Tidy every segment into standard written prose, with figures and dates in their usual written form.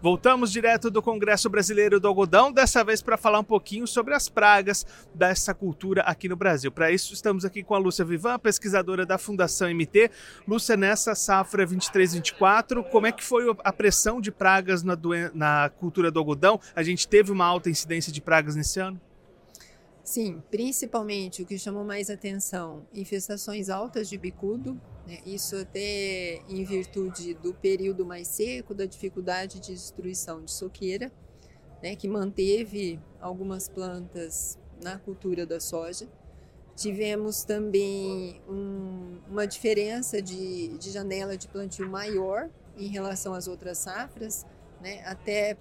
Voltamos direto do Congresso Brasileiro do Algodão, dessa vez para falar um pouquinho sobre as pragas dessa cultura aqui no Brasil. Para isso, estamos aqui com a Lúcia Vivan, pesquisadora da Fundação MT. Lúcia, nessa safra 23-24, como é que foi a pressão de pragas na cultura do algodão? A gente teve uma alta incidência de pragas nesse ano? Sim, principalmente o que chamou mais atenção, infestações altas de bicudo, né? Isso até em virtude do período mais seco, da dificuldade de destruição de soqueira, né? Que manteve algumas plantas na cultura da soja. Tivemos também uma diferença de janela de plantio maior em relação às outras safras, né? Até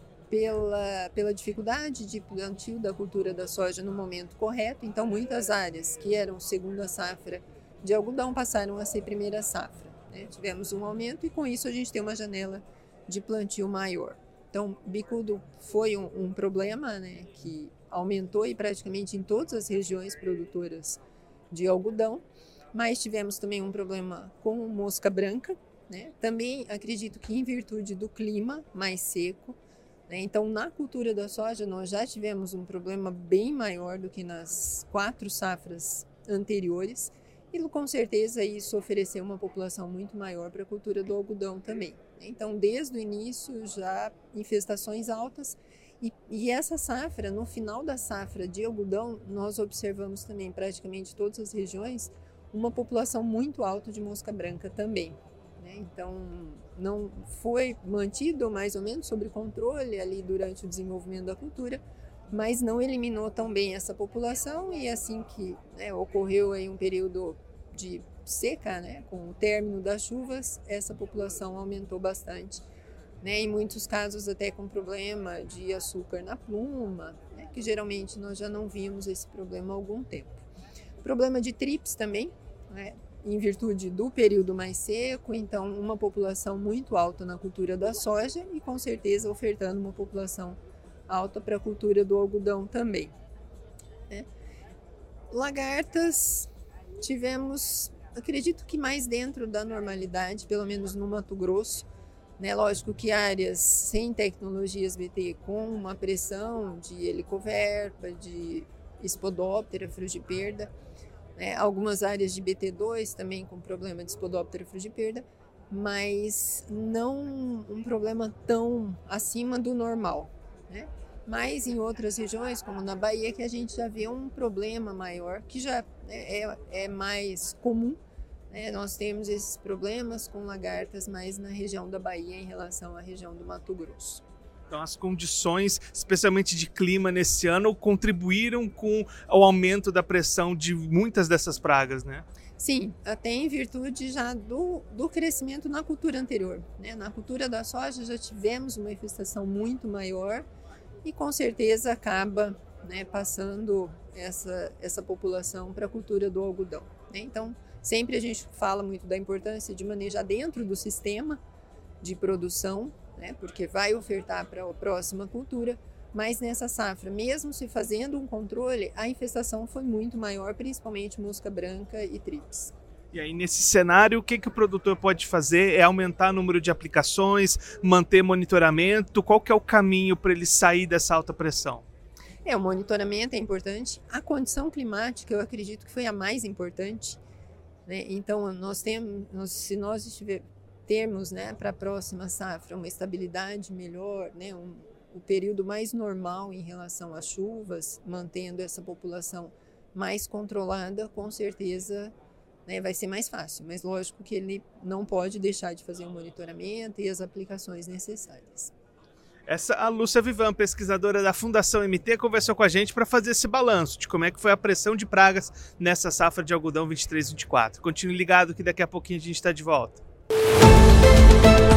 pela dificuldade de plantio da cultura da soja no momento correto. Então, muitas áreas que eram segunda safra de algodão passaram a ser primeira safra, né? Tivemos um aumento e, com isso, a gente tem uma janela de plantio maior. Então, bicudo foi um problema, né, que aumentou e praticamente em todas as regiões produtoras de algodão, mas tivemos também um problema com mosca branca, né? Também acredito que em virtude do clima mais seco. Então, na cultura da soja, nós já tivemos um problema bem maior do que nas 4 safras anteriores e, com certeza, isso ofereceu uma população muito maior para a cultura do algodão também. Então, desde o início, já infestações altas e essa safra, no final da safra de algodão, nós observamos também, praticamente todas as regiões, uma população muito alta de mosca branca também. Então, não foi mantido mais ou menos sob controle ali durante o desenvolvimento da cultura, mas não eliminou tão bem essa população e assim que, né, ocorreu aí um período de seca, né, com o término das chuvas, essa população aumentou bastante, né, em muitos casos até com problema de açúcar na pluma, né, que geralmente nós já não vimos esse problema há algum tempo. Problema de trips também, né, em virtude do período mais seco, então uma população muito alta na cultura da soja e com certeza ofertando uma população alta para a cultura do algodão também, né? Lagartas tivemos, acredito que mais dentro da normalidade, pelo menos no Mato Grosso, né? Lógico que áreas sem tecnologias BT com uma pressão de helicoverpa, de espodóptera, frugiperda, algumas áreas de BT2 também com problema de espodóptera frugiperda, mas não um problema tão acima do normal, né? Mas em outras regiões, como na Bahia, que a gente já vê um problema maior, que já é mais comum, né? Nós temos esses problemas com lagartas mais na região da Bahia em relação à região do Mato Grosso. Então, as condições, especialmente de clima nesse ano, contribuíram com o aumento da pressão de muitas dessas pragas, né? Sim, até em virtude já do crescimento na cultura anterior, né? Na cultura da soja já tivemos uma infestação muito maior e com certeza acaba, né, passando essa população para a cultura do algodão, né? Então, sempre a gente fala muito da importância de manejar dentro do sistema de produção, né, porque vai ofertar para a próxima cultura, mas nessa safra, mesmo se fazendo um controle, a infestação foi muito maior, principalmente mosca branca e trips. E aí, nesse cenário, o que o produtor pode fazer? É aumentar o número de aplicações, manter monitoramento? Qual que é o caminho para ele sair dessa alta pressão? O monitoramento é importante. A condição climática, eu acredito que foi a mais importante, né? Então, se nós termos, né, para a próxima safra uma estabilidade melhor, né, o período mais normal em relação às chuvas, mantendo essa população mais controlada, com certeza, né, vai ser mais fácil. Mas lógico que ele não pode deixar de fazer o monitoramento e as aplicações necessárias. Essa a Lúcia Vivan, pesquisadora da Fundação MT, conversou com a gente para fazer esse balanço de como é que foi a pressão de pragas nessa safra de algodão 23-24. Continue ligado que daqui a pouquinho a gente está de volta.